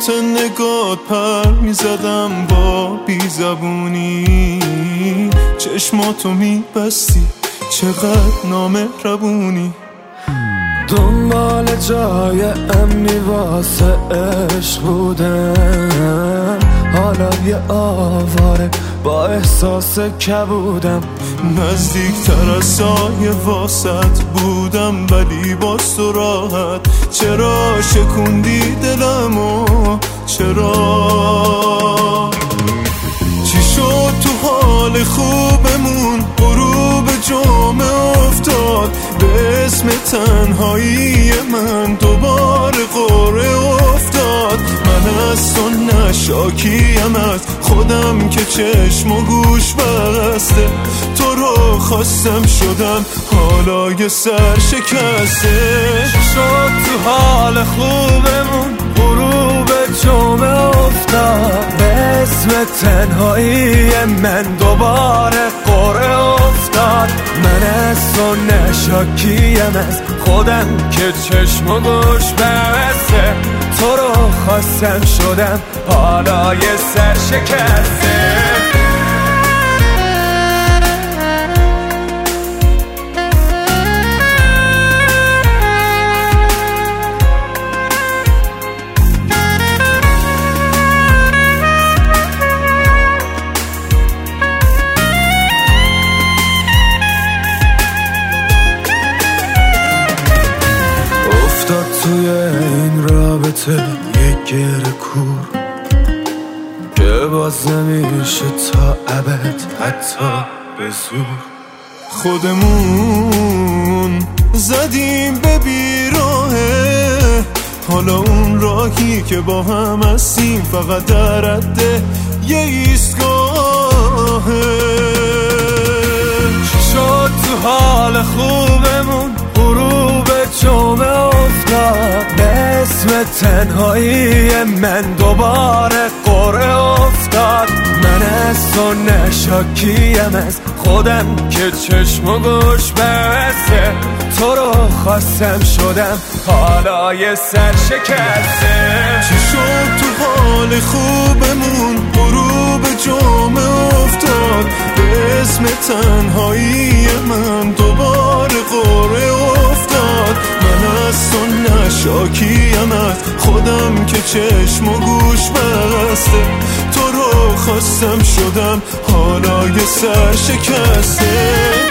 واسه نگات پر میزدم با بیزبونی، چشماتو میبستی چقدر نامهربونی. دنبال جای امنی واسه عشق بودم، حالا یه آواره با احساس کبودم. نزدیکتر از سایه واسط بودم ولی باز تو راحت. چرا شکوندی دلمو چرا؟ چی شد تو حال خوبمون غروب جمعه افتاد؟ به اسم تنهایی من دوباره قره افتاد. من از تو نشاکیم از خودم که چشم و گوش بسته. تو رو خواستم شدم حالا یه سر شکسته. شد تو حال خوبمون غروب جمعه افتاد؟ به اسم تنهایی من دوباره قره افتاد. من از تو نشاکیم از خودم که چشم و گوش بسته. تو رو خواستم شدم حالا یه سر شکسته. توی این رابطه یک گره کور که باز نمیشه تا ابد حتی به زور. خودمون زدیم به بیراهه، حالا اون راهی که با هم هستیم فقط در حد یه ایستگاهه. چی شد تو حال خوبمون غروب جمعه افتاد؟ به اسم تنهایی من دوباره قره افتاد. من از تو نشاکیم از خودم که چشم و گوش بسته. تو رو خواستم شدم حالا یه سر شکسته. چی شد تو حال خوبمون غروب جمعه افتاد؟ به اسم تنهایی من دوباره قره افتاد. من از تو نشاکیم از خودم که چشم و گوش بسته. تو رو خواستم شدم حالا یه سر شکسته.